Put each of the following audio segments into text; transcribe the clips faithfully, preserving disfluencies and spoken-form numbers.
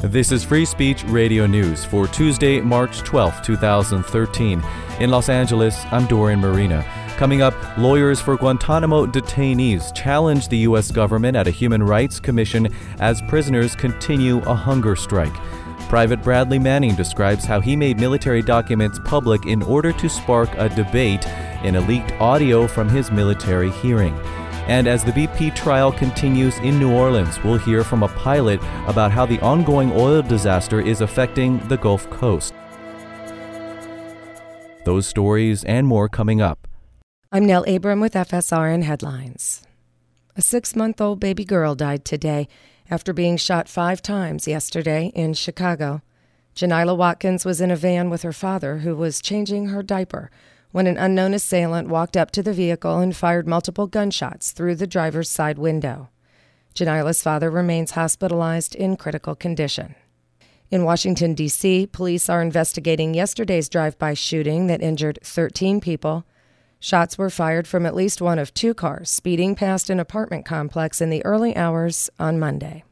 This is Free Speech Radio News for Tuesday, March twelfth, twenty thirteen. In Los Angeles, I'm Dorian Marina. Coming up, lawyers for Guantanamo detainees challenge the U S government at a Human Rights Commission as prisoners continue a hunger strike. Private Bradley Manning describes how he made military documents public in order to spark a debate in a leaked audio from his military hearing. And as the B P trial continues in New Orleans, we'll hear from a pilot about how the ongoing oil disaster is affecting the Gulf Coast. Those stories and more coming up. I'm Nell Abram with F S R N Headlines. A six-month-old baby girl died today after being shot five times yesterday in Chicago. Janila Watkins was in a van with her father, who was changing her diaper, when an unknown assailant walked up to the vehicle and fired multiple gunshots through the driver's side window. Janila's father remains hospitalized in critical condition. In Washington, D C, police are investigating yesterday's drive-by shooting that injured thirteen people. Shots were fired from at least one of two cars speeding past an apartment complex in the early hours on Monday.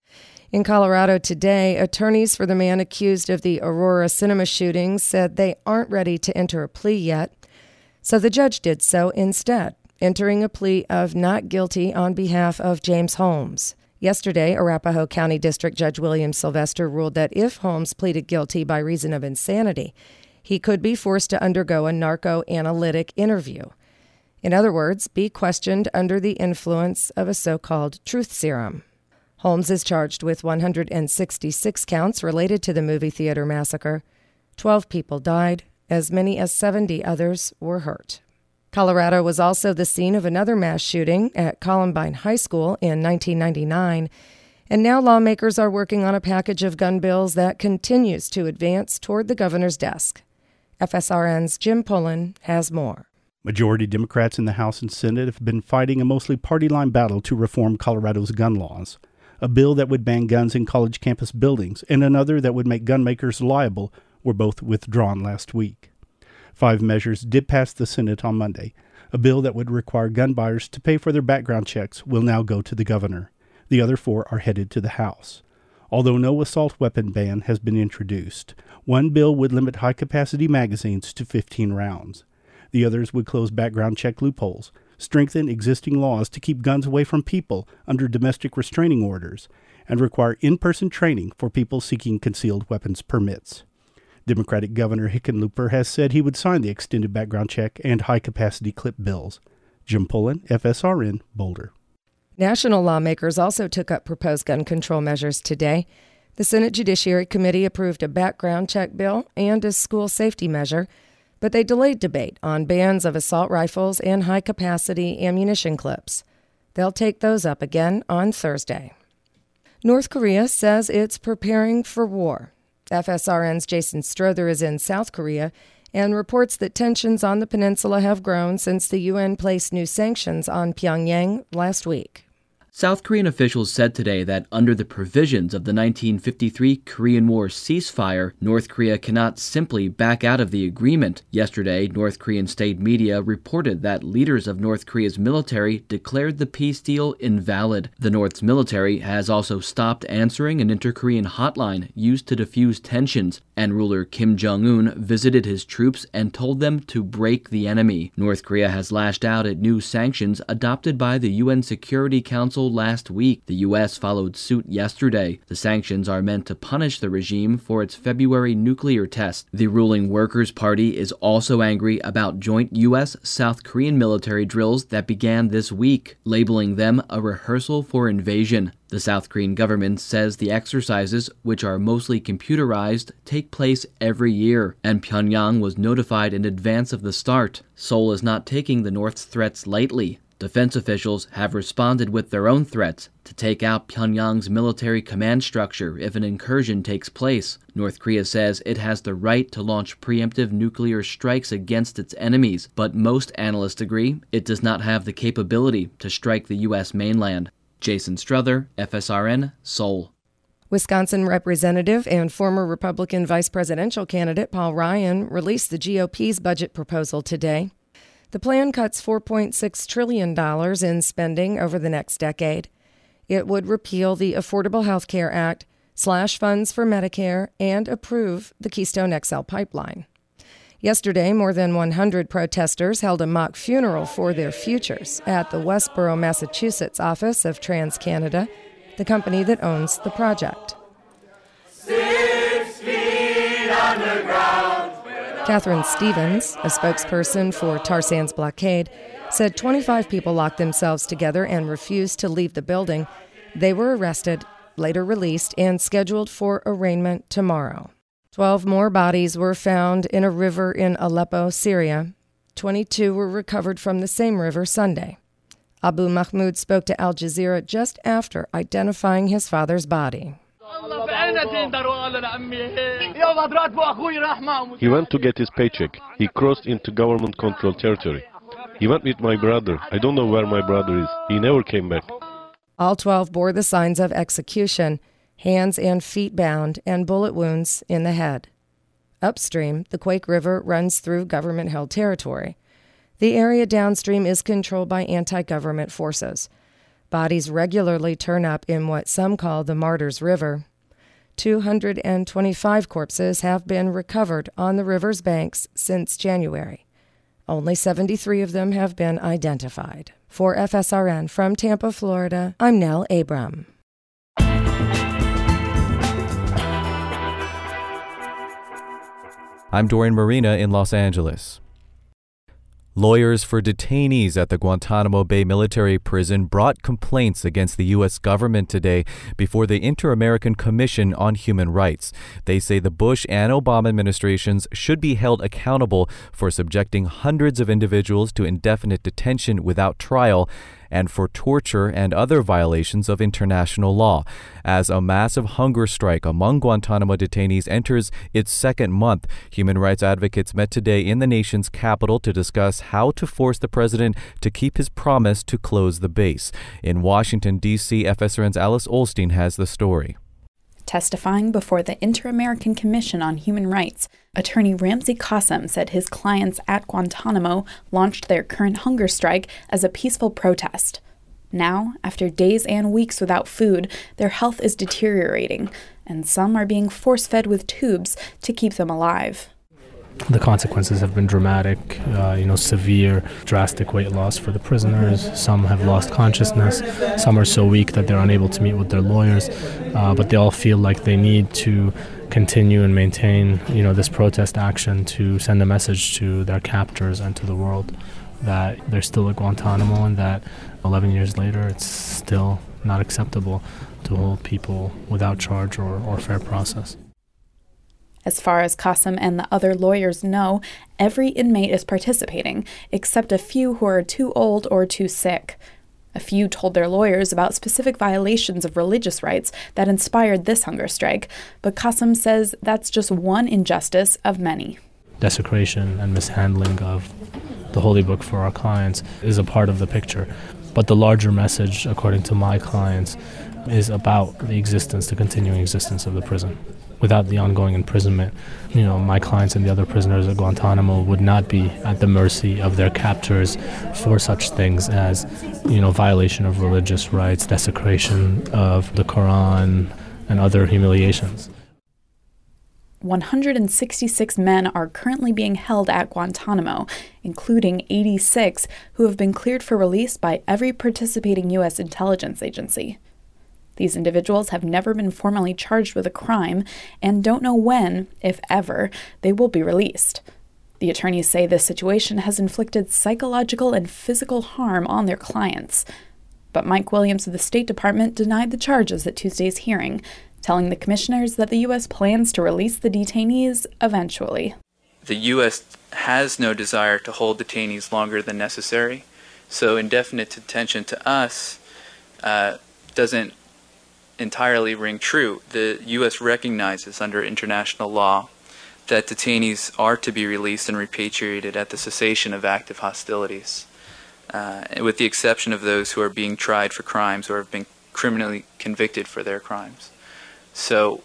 In Colorado today, attorneys for the man accused of the Aurora Cinema shooting said they aren't ready to enter a plea yet, so the judge did so instead, entering a plea of not guilty on behalf of James Holmes. Yesterday, Arapahoe County District Judge William Sylvester ruled that if Holmes pleaded guilty by reason of insanity, he could be forced to undergo a narcoanalytic interview. In other words, be questioned under the influence of a so-called truth serum. Holmes is charged with one hundred sixty-six counts related to the movie theater massacre. Twelve people died. As many as seventy others were hurt. Colorado was also the scene of another mass shooting at Columbine High School in nineteen ninety-nine, and now lawmakers are working on a package of gun bills that continues to advance toward the governor's desk. F S R N's Jim Pullen has more. Majority Democrats in the House and Senate have been fighting a mostly party-line battle to reform Colorado's gun laws. A bill that would ban guns in college campus buildings and another that would make gun makers liable were both withdrawn last week. Five measures did pass the Senate on Monday. A bill that would require gun buyers to pay for their background checks will now go to the governor. The other four are headed to the House. Although no assault weapon ban has been introduced, one bill would limit high-capacity magazines to fifteen rounds. The others would close background check loopholes, strengthen existing laws to keep guns away from people under domestic restraining orders, and require in-person training for people seeking concealed weapons permits. Democratic Governor Hickenlooper has said he would sign the extended background check and high-capacity clip bills. Jim Pullen, F S R N, Boulder. National lawmakers also took up proposed gun control measures today. The Senate Judiciary Committee approved a background check bill and a school safety measure, but they delayed debate on bans of assault rifles and high-capacity ammunition clips. They'll take those up again on Thursday. North Korea says it's preparing for war. F S R N's Jason Strother is in South Korea and reports that tensions on the peninsula have grown since the U N placed new sanctions on Pyongyang last week. South Korean officials said today that under the provisions of the nineteen fifty-three Korean War ceasefire, North Korea cannot simply back out of the agreement. Yesterday, North Korean state media reported that leaders of North Korea's military declared the peace deal invalid. The North's military has also stopped answering an inter-Korean hotline used to defuse tensions, and ruler Kim Jong-un visited his troops and told them to break the enemy. North Korea has lashed out at new sanctions adopted by the U N Security Council last week. The U S followed suit yesterday. The sanctions are meant to punish the regime for its February nuclear test. The ruling Workers' Party is also angry about joint U S South Korean military drills that began this week, labeling them a rehearsal for invasion. The South Korean government says the exercises, which are mostly computerized, take place every year, and Pyongyang was notified in advance of the start. Seoul is not taking the North's threats lightly. Defense officials have responded with their own threats to take out Pyongyang's military command structure if an incursion takes place. North Korea says it has the right to launch preemptive nuclear strikes against its enemies, but most analysts agree it does not have the capability to strike the U S mainland. Jason Strother, F S R N, Seoul. Wisconsin Representative and former Republican vice presidential candidate Paul Ryan released the G O P's budget proposal today. The plan cuts four point six trillion dollars in spending over the next decade. It would repeal the Affordable Health Care Act, slash funds for Medicare, and approve the Keystone X L pipeline. Yesterday, more than one hundred protesters held a mock funeral for their futures at the Westboro, Massachusetts office of TransCanada, the company that owns the project. Six feet underground. Catherine Stevens, a spokesperson for Tar Sands Blockade, said twenty-five people locked themselves together and refused to leave the building. They were arrested, later released, and scheduled for arraignment tomorrow. Twelve more bodies were found in a river in Aleppo, Syria. Twenty-two were recovered from the same river Sunday. Abu Mahmoud spoke to Al Jazeera just after identifying his father's body. He went to get his paycheck. He crossed into government-controlled territory. He went with my brother. I don't know where my brother is. He never came back. All twelve bore the signs of execution, hands and feet bound, and bullet wounds in the head. Upstream, the Quake River runs through government-held territory. The area downstream is controlled by anti-government forces. Bodies regularly turn up in what some call the Martyrs River. two hundred twenty-five corpses have been recovered on the river's banks since January. Only seventy-three of them have been identified. For F S R N from Tampa, Florida, I'm Nell Abram. I'm Dorian Marina in Los Angeles. Lawyers for detainees at the Guantanamo Bay military prison brought complaints against the U S government today before the Inter-American Commission on Human Rights. They say the Bush and Obama administrations should be held accountable for subjecting hundreds of individuals to indefinite detention without trial and for torture and other violations of international law, as a massive hunger strike among Guantanamo detainees enters its second month. Human rights advocates met today in the nation's capital to discuss how to force the president to keep his promise to close the base. In Washington, D C, F S R N's Alice Olstein has the story. Testifying before the Inter-American Commission on Human Rights, attorney Ramzi Qassem said his clients at Guantanamo launched their current hunger strike as a peaceful protest. Now, after days and weeks without food, their health is deteriorating, and some are being force-fed with tubes to keep them alive. The consequences have been dramatic, uh, you know, severe, drastic weight loss for the prisoners. Some have lost consciousness. Some are so weak that they're unable to meet with their lawyers. Uh, but they all feel like they need to continue and maintain, you know, this protest action to send a message to their captors and to the world that they're still at Guantanamo and that eleven years later it's still not acceptable to hold people without charge or, or fair process. As far as Qassem and the other lawyers know, every inmate is participating, except a few who are too old or too sick. A few told their lawyers about specific violations of religious rights that inspired this hunger strike, but Qassem says that's just one injustice of many. Desecration and mishandling of the holy book for our clients is a part of the picture. But the larger message, according to my clients, is about the existence, the continuing existence of the prison. Without the ongoing imprisonment, you know, my clients and the other prisoners at Guantanamo would not be at the mercy of their captors for such things as, you know, violation of religious rights, desecration of the Quran, and other humiliations. one hundred sixty-six men are currently being held at Guantanamo, including eighty-six who have been cleared for release by every participating U S intelligence agency. These individuals have never been formally charged with a crime and don't know when, if ever, they will be released. The attorneys say this situation has inflicted psychological and physical harm on their clients. But Mike Williams of the State Department denied the charges at Tuesday's hearing, telling the commissioners that the U S plans to release the detainees eventually. The U S has no desire to hold detainees longer than necessary, so indefinite detention to us uh, doesn't entirely ring true. The U S recognizes under international law that detainees are to be released and repatriated at the cessation of active hostilities, uh, with the exception of those who are being tried for crimes or have been criminally convicted for their crimes. So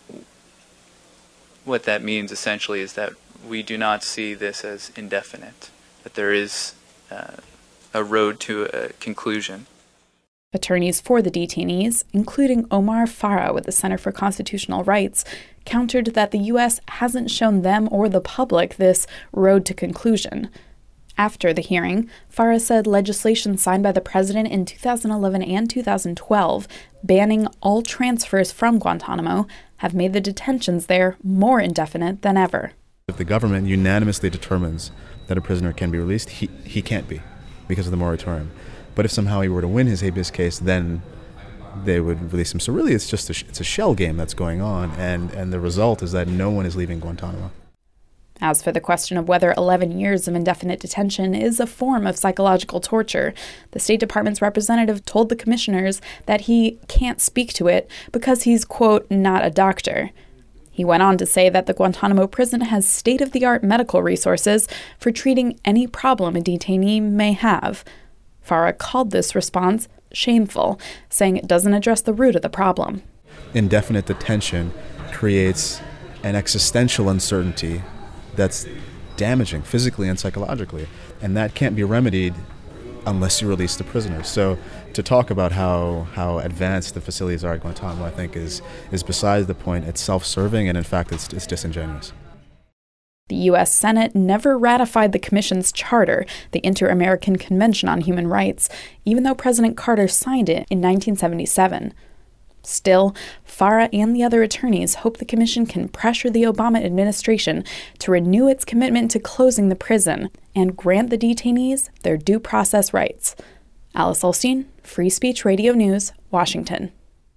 what that means essentially is that we do not see this as indefinite, that there is uh, a road to a conclusion. Attorneys for the detainees, including Omar Farah with the Center for Constitutional Rights, countered that the U S hasn't shown them or the public this road to conclusion. After the hearing, Farah said legislation signed by the president in two thousand eleven and two thousand twelve banning all transfers from Guantanamo have made the detentions there more indefinite than ever. If the government unanimously determines that a prisoner can be released, he, he can't be because of the moratorium. But if somehow he were to win his habeas case, then they would release him. So really it's just a, sh- it's a shell game that's going on, and, and the result is that no one is leaving Guantanamo. As for the question of whether eleven years of indefinite detention is a form of psychological torture, the State Department's representative told the commissioners that he can't speak to it because he's, quote, not a doctor. He went on to say that the Guantanamo prison has state-of-the-art medical resources for treating any problem a detainee may have. Farah called this response shameful, saying it doesn't address the root of the problem. Indefinite detention creates an existential uncertainty that's damaging physically and psychologically, and that can't be remedied unless you release the prisoners. So to talk about how, how advanced the facilities are at Guantanamo, I think, is is besides the point. It's self-serving, and in fact, it's, it's disingenuous. The U S Senate never ratified the Commission's charter, the Inter-American Convention on Human Rights, even though President Carter signed it in nineteen seventy-seven. Still, Farah and the other attorneys hope the Commission can pressure the Obama administration to renew its commitment to closing the prison and grant the detainees their due process rights. Alice Olstein, Free Speech Radio News, Washington.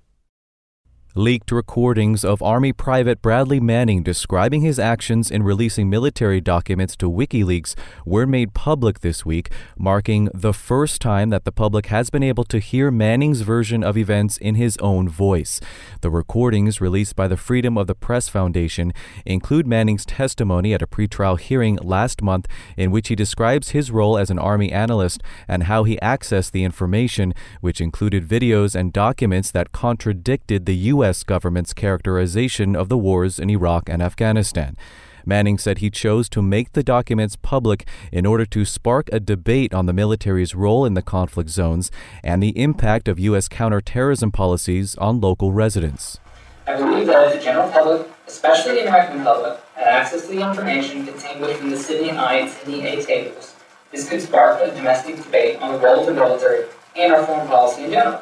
Leaked recordings of Army Private Bradley Manning describing his actions in releasing military documents to WikiLeaks were made public this week, marking the first time that the public has been able to hear Manning's version of events in his own voice. The recordings, released by the Freedom of the Press Foundation, include Manning's testimony at a pretrial hearing last month in which he describes his role as an Army analyst and how he accessed the information, which included videos and documents that contradicted the U S U S government's characterization of the wars in Iraq and Afghanistan. Manning said he chose to make the documents public in order to spark a debate on the military's role in the conflict zones and the impact of U S counterterrorism policies on local residents. I believe that if the general public, especially the American public, had access to the information contained within the Sidney I and Sidney A tables, this could spark a domestic debate on the role of the military and our foreign policy in general,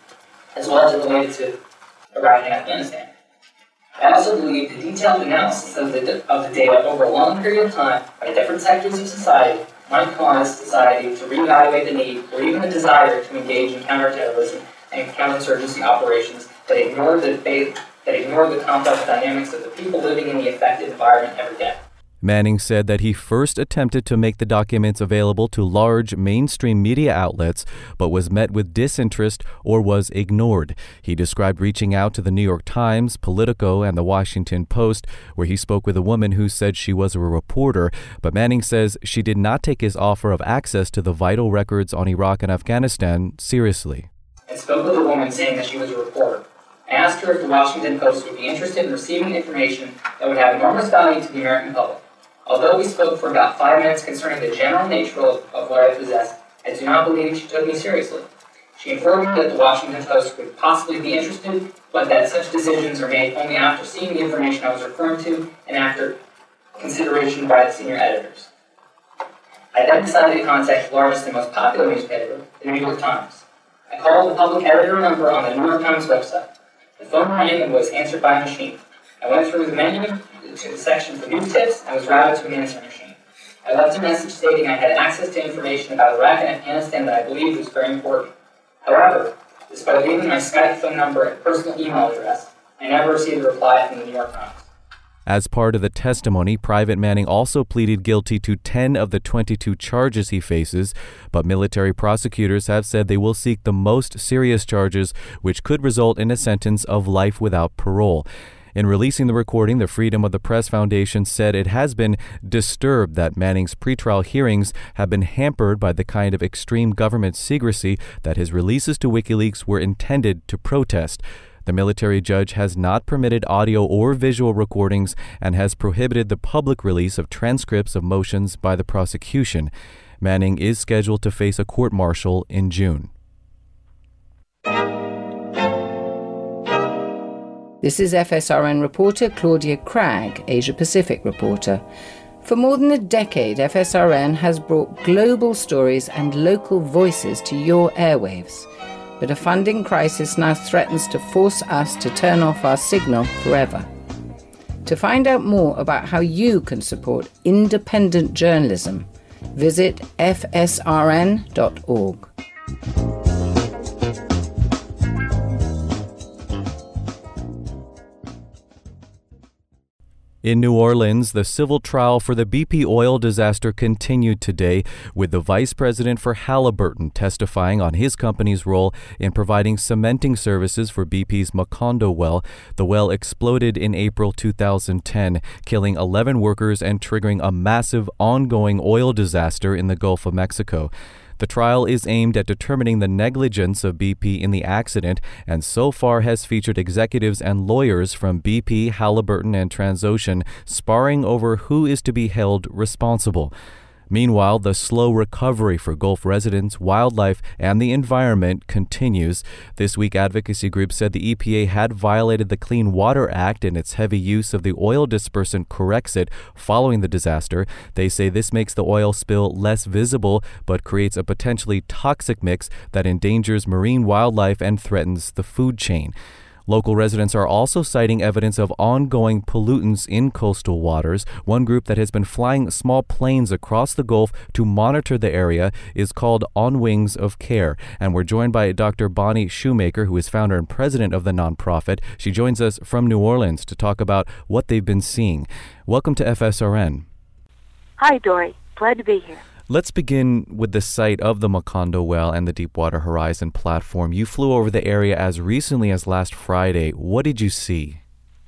as well as it related to Iraq and Afghanistan. I also believe the detailed analysis of the, of the data over a long period of time by different sectors of society might cause society to reevaluate the need or even the desire to engage in counterterrorism and counterinsurgency operations that ignore the debate, that ignore the complex dynamics of the people living in the affected environment every day. Manning said that he first attempted to make the documents available to large mainstream media outlets, but was met with disinterest or was ignored. He described reaching out to the New York Times, Politico, and the Washington Post, where he spoke with a woman who said she was a reporter, but Manning says she did not take his offer of access to the vital records on Iraq and Afghanistan seriously. I spoke with a woman saying that she was a reporter. I asked her if the Washington Post would be interested in receiving information that would have enormous value to the American public. Although we spoke for about five minutes concerning the general nature of, of what I possessed, I do not believe she took me seriously. She informed me that the Washington Post would possibly be interested, but that such decisions are made only after seeing the information I was referring to and after consideration by the senior editors. I then decided to contact the largest and most popular newspaper, the New York Times. I called the public editor number on the New York Times website. The phone rang and was answered by a machine. I went through the menu to the section for news tips and was routed to an answering machine. I left a message stating I had access to information about Iraq and Afghanistan that I believed was very important. However, despite leaving my Skype phone number and personal email address, I never received a reply from the New York Times. As part of the testimony, Private Manning also pleaded guilty to ten of the twenty-two charges he faces, but military prosecutors have said they will seek the most serious charges, which could result in a sentence of life without parole. In releasing the recording, the Freedom of the Press Foundation said it has been disturbed that Manning's pretrial hearings have been hampered by the kind of extreme government secrecy that his releases to WikiLeaks were intended to protest. The military judge has not permitted audio or visual recordings and has prohibited the public release of transcripts of motions by the prosecution. Manning is scheduled to face a court-martial in June. This is F S R N reporter Claudia Cragg, Asia Pacific reporter. For more than a decade, F S R N has brought global stories and local voices to your airwaves. But a funding crisis now threatens to force us to turn off our signal forever. To find out more about how you can support independent journalism, visit f s r n dot org. In New Orleans, the civil trial for the B P oil disaster continued today, with the vice president for Halliburton testifying on his company's role in providing cementing services for B P's Macondo well. The well exploded in April two thousand ten, killing eleven workers and triggering a massive ongoing oil disaster in the Gulf of Mexico. The trial is aimed at determining the negligence of B P in the accident, and so far has featured executives and lawyers from B P, Halliburton, and Transocean sparring over who is to be held responsible. Meanwhile, the slow recovery for Gulf residents, wildlife, and the environment continues. This week, advocacy groups said the E P A had violated the Clean Water Act in its heavy use of the oil dispersant Corexit following the disaster. They say this makes the oil spill less visible, but creates a potentially toxic mix that endangers marine wildlife and threatens the food chain. Local residents are also citing evidence of ongoing pollutants in coastal waters. One group that has been flying small planes across the Gulf to monitor the area is called On Wings of Care. And we're joined by Doctor Bonnie Shoemaker, who is founder and president of the nonprofit. She joins us from New Orleans to talk about what they've been seeing. Welcome to F S R N. Hi, Dory. Glad to be here. Let's begin with the site of the Macondo well and the Deepwater Horizon platform. You flew over the area as recently as last Friday. What did you see?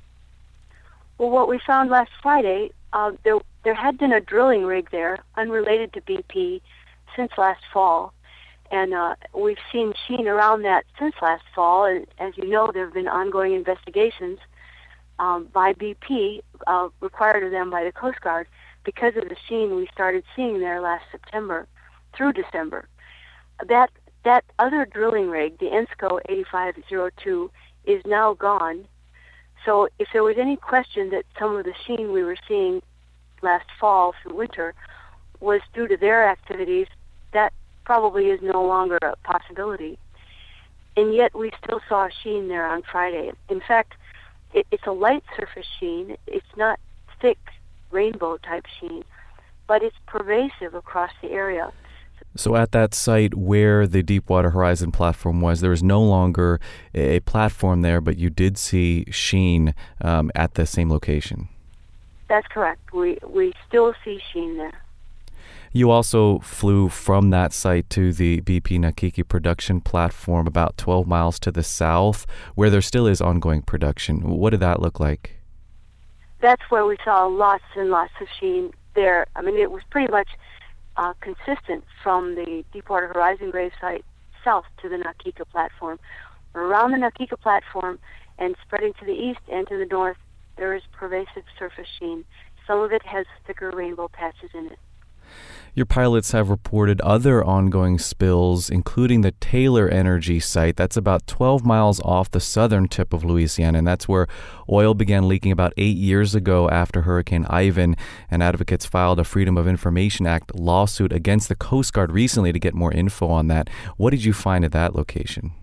Well, what we found last Friday, uh, there there had been a drilling rig there, unrelated to B P, since last fall. And uh, we've seen sheen around that since last fall. And as you know, there have been ongoing investigations um, by B P, uh, required of them by the Coast Guard, because of the sheen we started seeing there last September through December. That that other drilling rig, the ENSCO eighty-five oh two, is now gone. So if there was any question that some of the sheen we were seeing last fall through winter was due to their activities, that probably is no longer a possibility. And yet we still saw sheen there on Friday. In fact, it, it's a light surface sheen. It's not thick rainbow type sheen, but it's pervasive across the area. So at that site where the Deepwater Horizon platform was, there was no longer a platform there, but you did see sheen um, at the same location. That's correct. We we still see sheen there. You also flew from that site to the B P Na Kiki production platform about twelve miles to the south, where there still is ongoing production. What did that look like? That's where we saw lots and lots of sheen there. I mean, it was pretty much uh, consistent from the Deepwater Horizon grave site south to the Na Kika platform. Around the Na Kika platform and spreading to the east and to the north, there is pervasive surface sheen. Some of it has thicker rainbow patches in it. Your pilots have reported other ongoing spills, including the Taylor Energy site. That's about twelve miles off the southern tip of Louisiana, and that's where oil began leaking about eight years ago after Hurricane Ivan. And advocates filed a Freedom of Information Act lawsuit against the Coast Guard recently to get more info on that. What did you find at that location?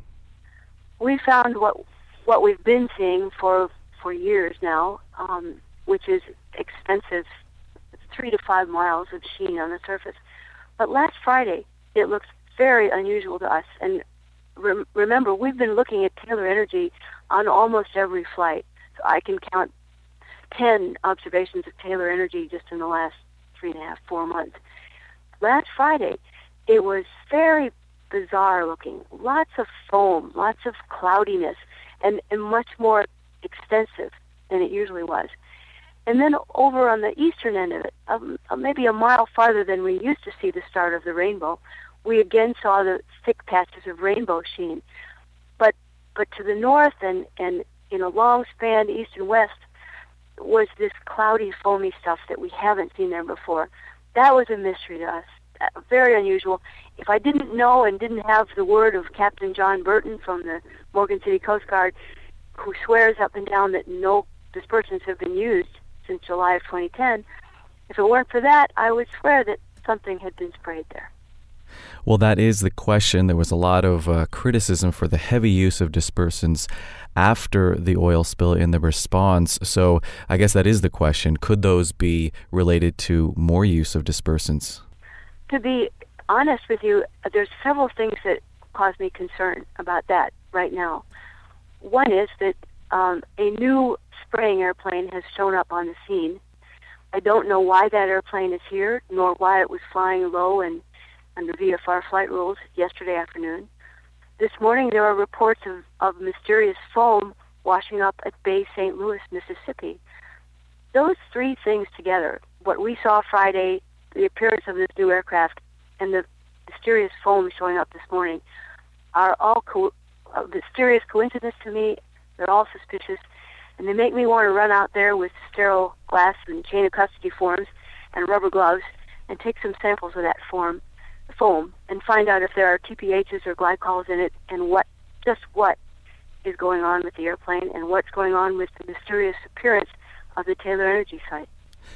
We found what what we've been seeing for, for years now, um, which is extensive three to five miles of sheen on the surface. But last Friday, it looks very unusual to us. And re- remember, we've been looking at Taylor Energy on almost every flight. So I can count ten observations of Taylor Energy just in the last three and a half, four months. Last Friday, it was very bizarre looking. Lots of foam, lots of cloudiness, and, and much more extensive than it usually was. And then over on the eastern end of it, um, maybe a mile farther than we used to see the start of the rainbow, we again saw the thick patches of rainbow sheen. But but to the north and, and in a long span east and west was this cloudy, foamy stuff that we haven't seen there before. That was a mystery to us, uh, very unusual. If I didn't know and didn't have the word of Captain John Burton from the Morgan City Coast Guard who swears up and down that no dispersants have been used since July of twenty ten, if it weren't for that, I would swear that something had been sprayed there. Well, that is the question. There was a lot of uh, criticism for the heavy use of dispersants after the oil spill in the response. So I guess that is the question. Could those be related to more use of dispersants? To be honest with you, there's several things that cause me concern about that right now. One is that um, a new spraying airplane has shown up on the scene. I don't know why that airplane is here, nor why it was flying low and under V F R flight rules yesterday afternoon. This morning there are reports of, of mysterious foam washing up at Bay Saint Louis, Mississippi. Those three things together, what we saw Friday, the appearance of this new aircraft, and the mysterious foam showing up this morning, are all co- uh, mysterious coincidence to me. They're all suspicious, and they make me want to run out there with sterile glass and chain of custody forms and rubber gloves and take some samples of that form, foam and find out if there are T P Hs or glycols in it and what, just what is going on with the airplane and what's going on with the mysterious appearance of the Taylor Energy site.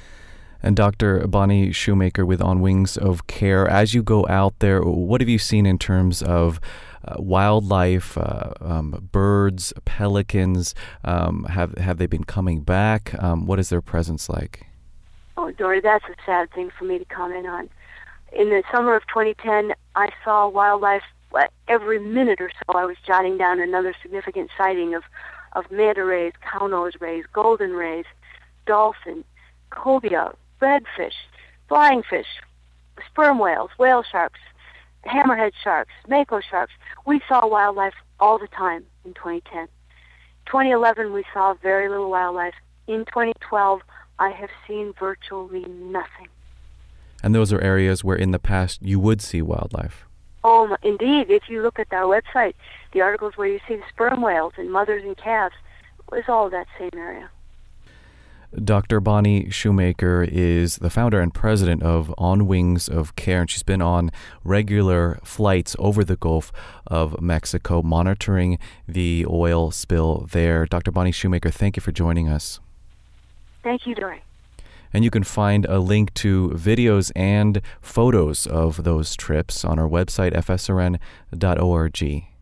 And Doctor Bonnie Shoemaker with On Wings of Care, as you go out there, what have you seen in terms of uh, wildlife, uh, um, birds, pelicans? Um, have have they been coming back? Um, what is their presence like? Oh, Dory, that's a sad thing for me to comment on. In the summer of twenty ten, I saw wildlife every minute or so. I was jotting down another significant sighting of, of manta rays, cow-nose rays, golden rays, dolphin, cobia, redfish, flying fish, sperm whales, whale sharks, hammerhead sharks, mako sharks. We saw wildlife all the time in twenty ten. twenty eleven, we saw very little wildlife. In twenty twelve, I have seen virtually nothing. And those are areas where in the past you would see wildlife. Oh, indeed. If you look at our website, the articles where you see the sperm whales and mothers and calves, it's all that same area. Doctor Bonnie Shoemaker is the founder and president of On Wings of Care, and she's been on regular flights over the Gulf of Mexico, monitoring the oil spill there. Doctor Bonnie Shoemaker, thank you for joining us. Thank you, Dory. And you can find a link to videos and photos of those trips on our website, f s r n dot org.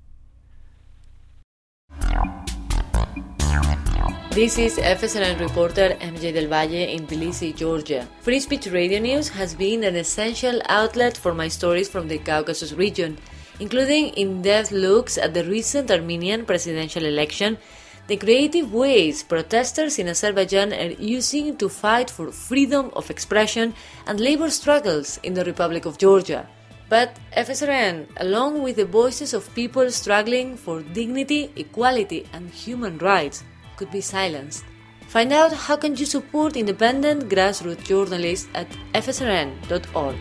This is F S R N reporter M J Del Valle in Tbilisi, Georgia. Free Speech Radio News has been an essential outlet for my stories from the Caucasus region, including in-depth looks at the recent Armenian presidential election, the creative ways protesters in Azerbaijan are using to fight for freedom of expression, and labor struggles in the Republic of Georgia. But F S R N, along with the voices of people struggling for dignity, equality, and human rights, could be silenced. Find out how can you support independent grassroots journalists at f s r n dot org.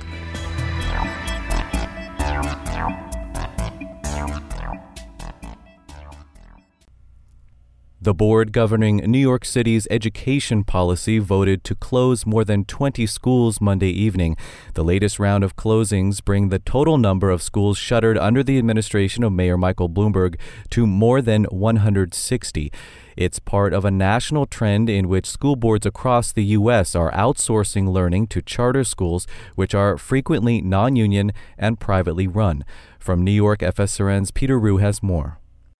The board governing New York City's education policy voted to close more than twenty schools Monday evening. The latest round of closings bring the total number of schools shuttered under the administration of Mayor Michael Bloomberg to more than one hundred sixty. It's part of a national trend in which school boards across the U S are outsourcing learning to charter schools, which are frequently non-union and privately run. From New York, F S R N's Peter Rue has more.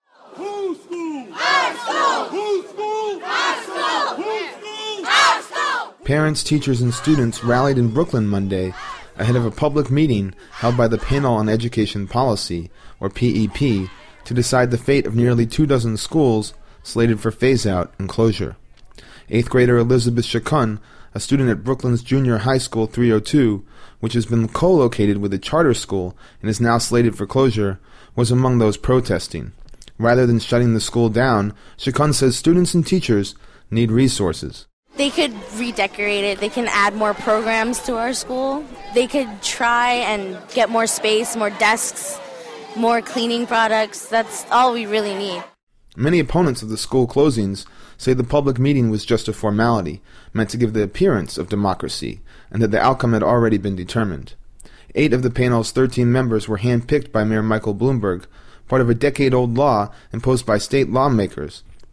Parents, teachers, and students rallied in Brooklyn Monday ahead of a public meeting held by the Panel on Education Policy, or P E P, to decide the fate of nearly two dozen schools slated for phase-out and closure. Eighth grader Elizabeth Chacon, a student at Brooklyn's Junior High School three oh two, which has been co-located with a charter school and is now slated for closure, was among those protesting. Rather than shutting the school down, Chacon says students and teachers need resources. They could redecorate it. They can add more programs to our school. They could try and get more space, more desks, more cleaning products. That's all we really need. Many opponents of the school closings say the public meeting was just a formality, meant to give the appearance of democracy, and that the outcome had already been determined. Eight of the panel's thirteen members were handpicked by Mayor Michael Bloomberg, part of a decade-old law imposed by state lawmakers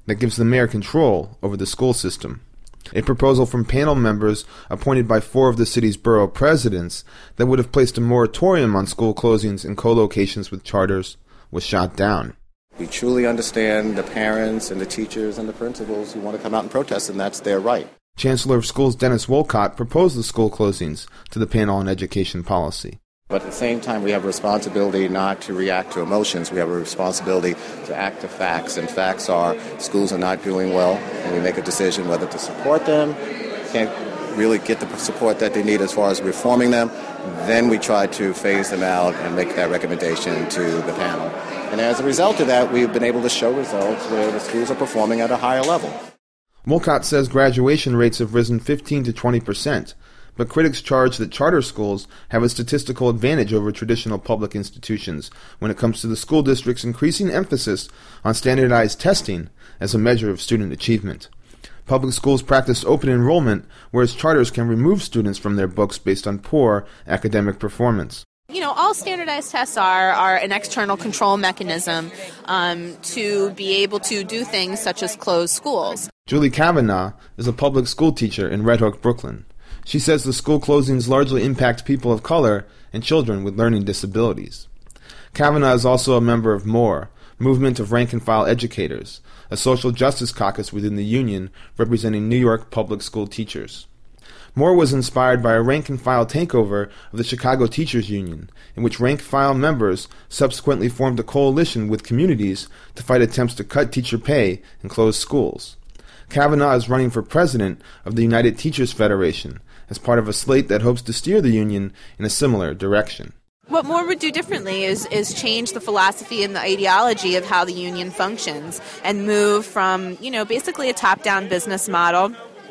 that gives the mayor control over the school system. A proposal from panel members appointed by four of the city's borough presidents that would have placed a moratorium on school closings in co-locations with charters was shot down. We truly understand the parents and the teachers and the principals who want to come out and protest, and that's their right. Chancellor of Schools Dennis Wolcott proposed the school closings to the panel on education policy. But at the same time, we have a responsibility not to react to emotions. We have a responsibility to act to facts, and facts are schools are not doing well, and we make a decision whether to support them, can't really get the support that they need as far as reforming them, then we try to phase them out and make that recommendation to the panel. And as a result of that, we've been able to show results where the schools are performing at a higher level. Wolcott says graduation rates have risen fifteen to twenty percent, but critics charge that charter schools have a statistical advantage over traditional public institutions when it comes to the school district's increasing emphasis on standardized testing as a measure of student achievement. Public schools practice open enrollment, whereas charters can remove students from their books based on poor academic performance. You know, all standardized tests are, are an external control mechanism um, to be able to do things such as close schools. Julie Kavanaugh is a public school teacher in Red Hook, Brooklyn. She says the school closings largely impact people of color and children with learning disabilities. Kavanaugh is also a member of MORE, Movement of Rank-and-File Educators, a social justice caucus within the union representing New York public school teachers. MORE was inspired by a rank-and-file takeover of the Chicago Teachers Union, in which rank-file members subsequently formed a coalition with communities to fight attempts to cut teacher pay and close schools. Kavanaugh is running for president of the United Teachers Federation as part of a slate that hopes to steer the union in a similar direction. What MORE would do differently is, is change the philosophy and the ideology of how the union functions and move from, you know, basically a top-down business model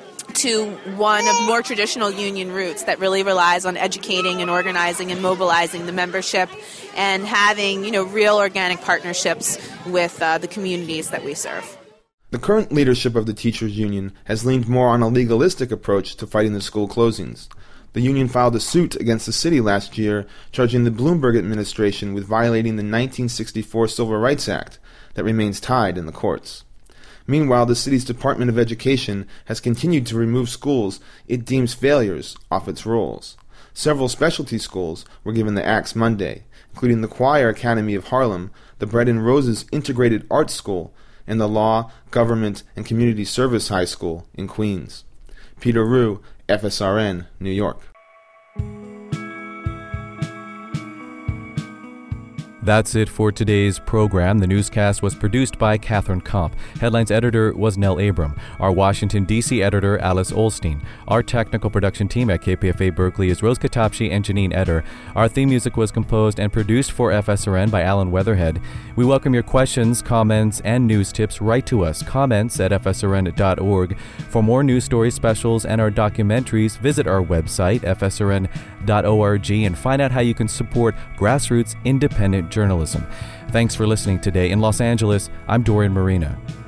to one of more traditional union roots that really relies on educating and organizing and mobilizing the membership and having, you know, real organic partnerships with uh, the communities that we serve. The current leadership of the teachers union has leaned more on a legalistic approach to fighting the school closings. The union filed a suit against the city last year, charging the Bloomberg administration with violating the nineteen sixty-four Civil Rights Act that remains tied in the courts. Meanwhile, the city's Department of Education has continued to remove schools it deems failures off its rolls. Several specialty schools were given the axe Monday, including the Choir Academy of Harlem, the Bread and Roses Integrated Arts School, and the Law, Government, and Community Service High School in Queens. Peter Rue, F S R N, New York. That's it for today's program. The newscast was produced by Catherine Komp. Headlines editor was Nell Abram. Our Washington, D C editor, Alice Olstein. Our technical production team at K P F A Berkeley is Rose Katapshi and Janine Eder. Our theme music was composed and produced for F S R N by Alan Weatherhead. We welcome your questions, comments, and news tips. Write to us, comments at f s r n dot org. For more news stories, specials, and our documentaries, visit our website, f s r n dot org, and find out how you can support grassroots independent journalism. Thanks for listening today. In Los Angeles, I'm Dorian Marina.